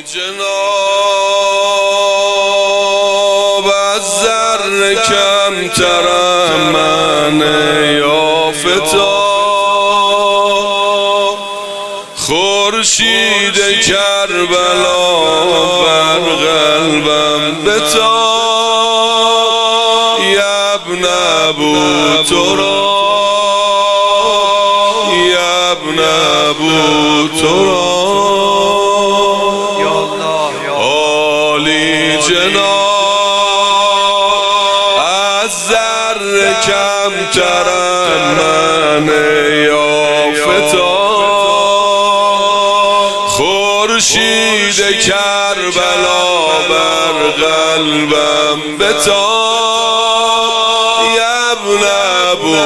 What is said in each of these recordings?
جناب از ذره کمترم من یافتاب خورشید کربلا بر قلبم بتاب یبن ابو تراب یبن ابو تراب عالی جناب از ذره کمترم من یافتاب خورشید کربلا بر قلبم بتاب یبن ابو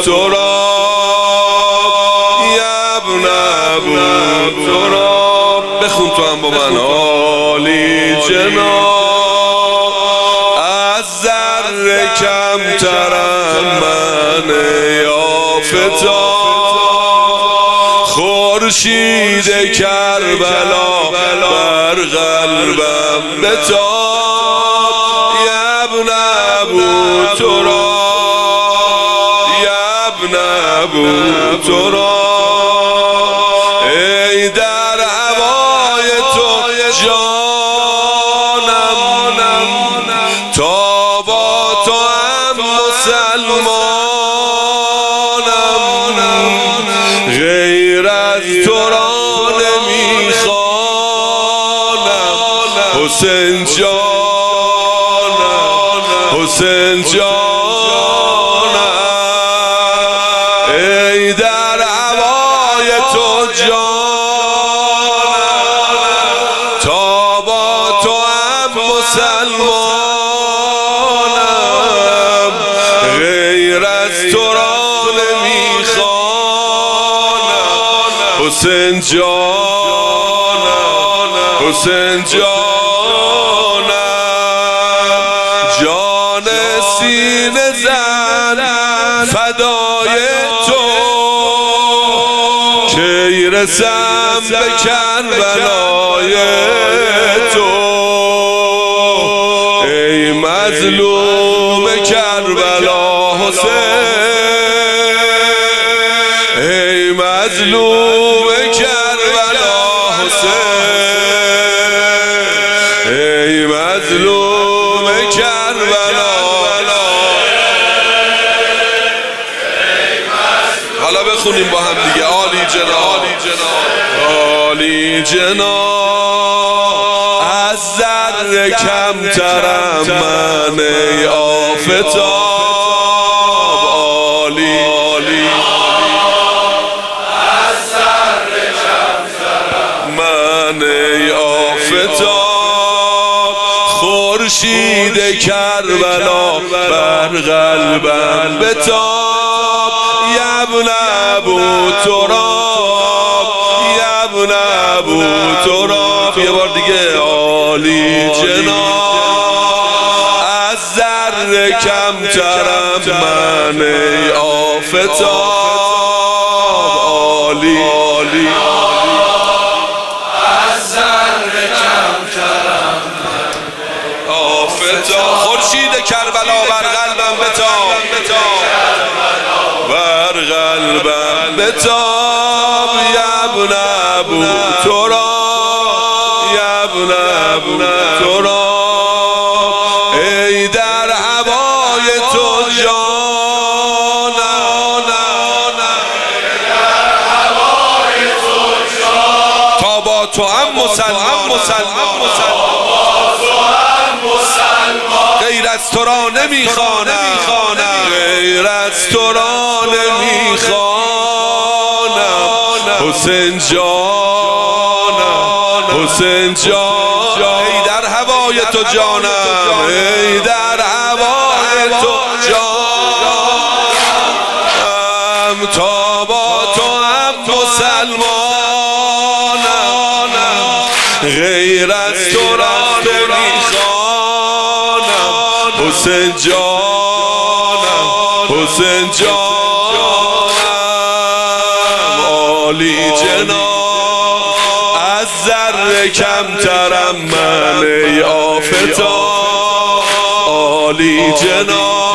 تراب یبن ابو تراب بخون تو هم با من عالی جناب از ذره کمترم من یافتاب خورشید کربلا بر قلبم بتاب یبن ابو تراب یبن ابو تراب ای در هوای تو جانم تا با تو هم مسلمانم غیر از تو را نمیخوانم حسین جانم حسین جانم ای در هوای تو جانم تا با تو هم مسلمانم غیر از تو را نمیخوانم حسین جانم حسین جانم جان سینه زن فدای تو کی رسم به کربلای تو ای مظلوم کربلا حسین ای مظلوم کربلا حسین ای مظلوم کربلا حالا بخونیم با هم دیگه عالی جناب عالی جناب از ذره کمترم من ای آفتاب عالی از ذره کمترم من ای آفتاب خورشید کربلا بر قلبم بتاب یبن ابو تراب یبن ابو تراب یه بار دیگه عالی جناب از ذره کمترم من ای آفتاب عالی از ذره کمترم آفتاب خورشید کربلا بر قلبم بتاب بر قلبم بتاب یبن ابو تراب یبن ابو تراب ای در هوای تو جانم تا با تو هم مسلمان غیر از تو را نمیخوانم غیر از تو را نمیخوانم حسین جانم حسین جانم ای در هوای تو جانم ای در هوای تو جانم تا با تو هم مسلمانم غیر از تو را نمیخوانم حسین جانم حسین جانم عالی جناب از ذره کمترم من ای آفتاب عالی جناب،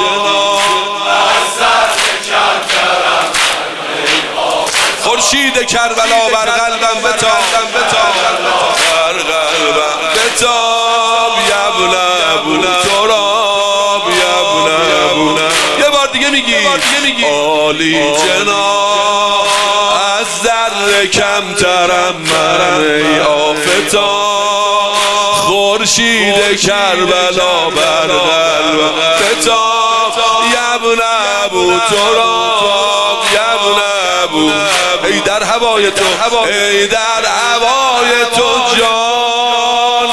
خورشید کربلا بر قلبم بتاب، بر قلبم بتاب یبن ابو تراب، یبن ابو. یه بار دیگه میگی عالی جناب، از ذره کمترم من ای آفتاب خورشید کربلا بر قلبم بتاب یبن ابو تراب، یبن ابو. ای در هوای تو، ای در هوای تو جانم،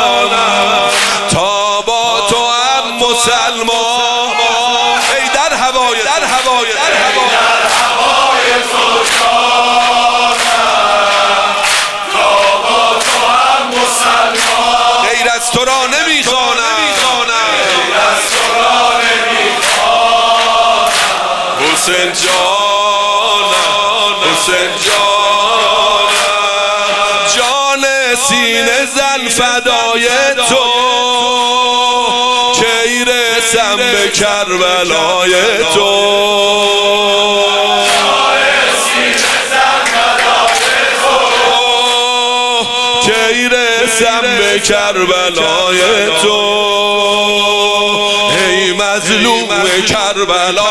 تا با تو هم مسلمان. ای در هوای تو جانم، تا با تو هم مسلمان. غیر از تو را نمیخوانم، حسین جانم، حسین جانم، جان سینه زن فدای تو، کی رسم به کربلای تو. جان سینه زن فدای تو، کی رسم به کربلای تو. ای مظلوم کربلا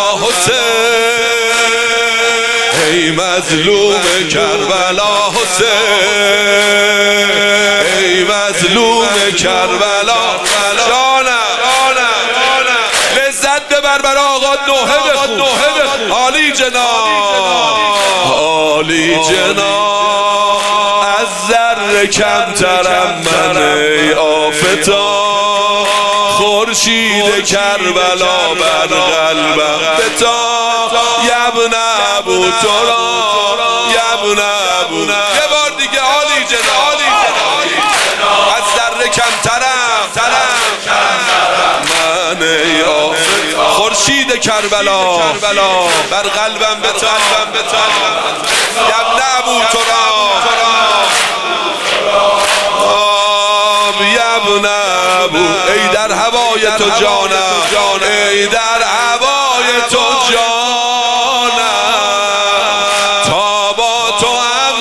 حسین، ای مظلوم کربلا حسین، ای مظلوم کربلا. جانم لذت ببر بر آقا نوحه بخون، عالی جناب، عالی جناب، از ذره کمترم من ای آفتاب خورشید کربلا بر قلبم بتاب یبن ابو تراب، یبن ابو. یه بار دیگه عالی جناب، از ذره کمترم من ای آفتاب خورشید کربلا بر قلبم بتاب یبن ابو تراب، یبن ابو. ای در هوای تو جانم، ای در هوای تو جانم، تا با تو هم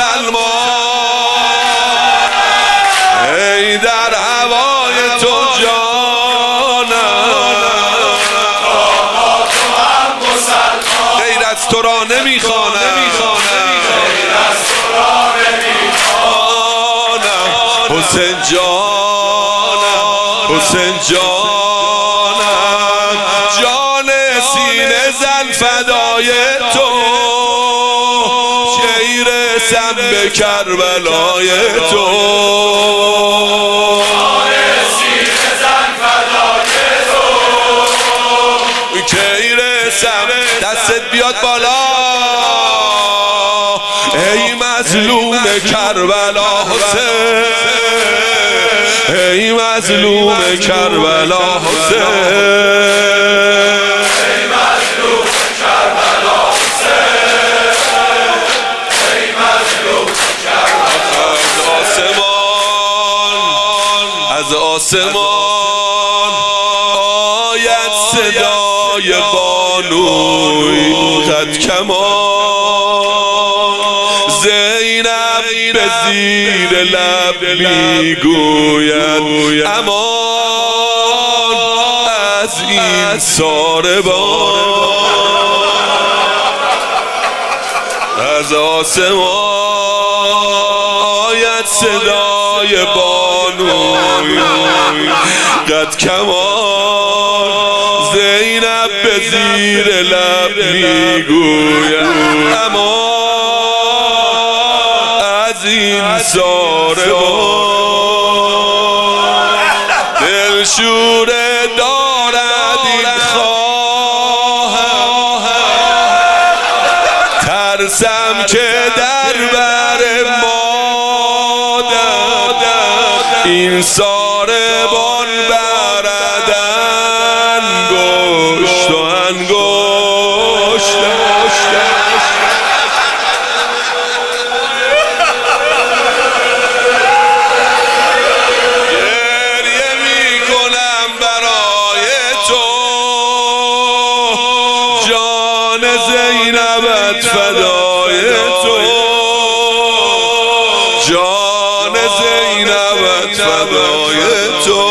مسلمان. ای در هوای تو جانم، تا با تو هم مسلمان. غیر از تو را نمیخوانم، حسین جانم، حسین جانم، جان سینه زن فدای تو، کی رسم به کربلای تو. جان سینه زن فدای تو، کی رسم. دستت بیاد بالا، ای مظلوم کربلا حسین، ای مظلوم کربلا حسین، ای مظلوم کربلا حسین، ای مظلوم کربلا. از آسمان آید صدای بانوی خط کمان، زینب به زیر لب میگوید امان از این ساربان. از آسمان آید صدای بانوی قد کمان، زینب به زیر لب میگوید امان از این ساربان. دلشوره دارد این خواهم، ترسم که در بر مادر این ساربان برد انگشت و انگشت. جان زینبت فدای تو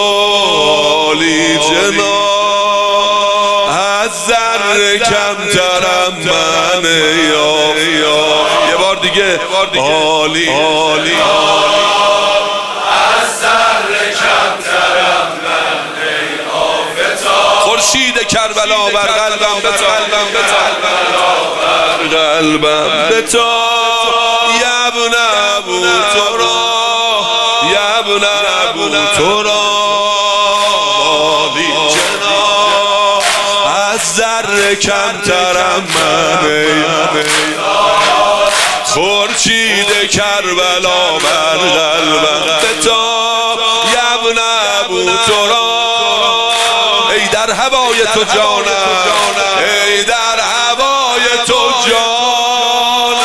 عالی جناب از ذره کمترم من یا یه بار دیگه عالی از ذره کمترم من آفتا خورشید کربلا بر قلبم بتاب یبن ابو ترا عالی جناب از ذره کمترم من خورشید کربلا بر قلبم بتاب یبن ابو ترا ای در هوای تو جانم ای در هوای تو جانم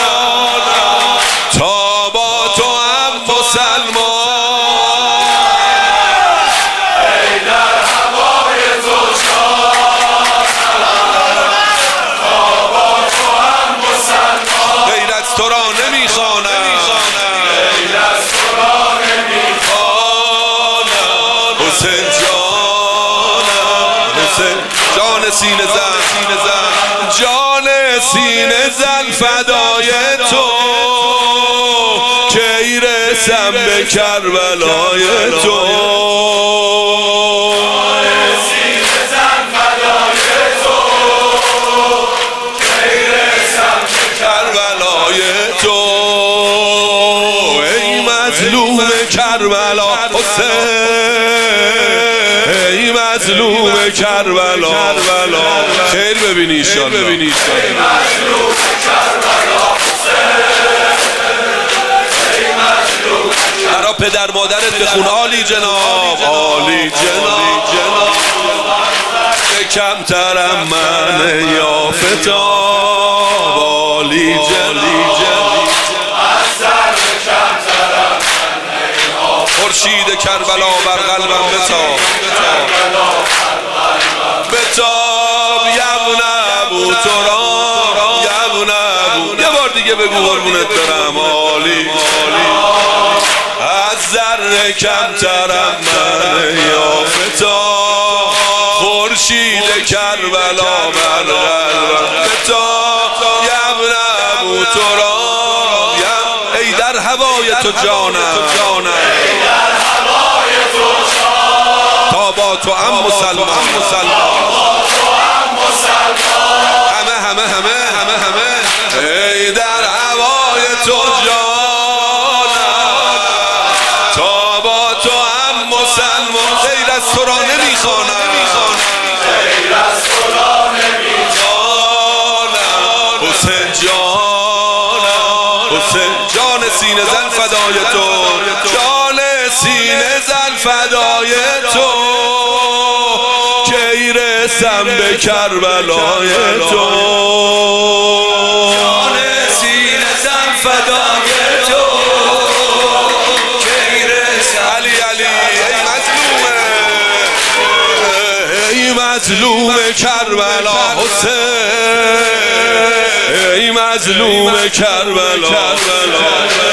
تا با تو هم مسلمان ای در هوای تو جانم تا با تو هم مسلمان غیر از تو را نمیخوانم غیر از تو را نمیخوانم حسین جان سینه زن جان سینه زن فدای تو کی رسم به کربلای تو جان سینه زن فدای تو کی رسم به کربلای تو ای مظلوم کربلا حسین ای مظلوم کربلا خیر ببینی ایشالله ای مظلوم کربلا ای مظلوم برا پدر مادرت بخون عالی جناب عالی جناب کمترم من یا فتاب عالی جناب از ذره کمترم من خورشید کربلا بر قلبم بتاب یبن ابو ترا یبن ابو یه بار دیگه بگو قربونت برم عالی از ذره کمترم من یا فتاب خورشید کربلا بر قلبم بتاب یبن ابو ترا ای در هوای تو جانم تا با تو هم مسلمان همه ای در هوای تو جانم تا با تو هم مسلمان غیر از تو را نمیخوانم حسین جان سینه زن فدای تو جان سینه زن فدای تو کی رسم به کربلای تو جان سینه زن فدای تو کی رسم علی ای مظلوم کربلا حسین ای مظلوم کربلا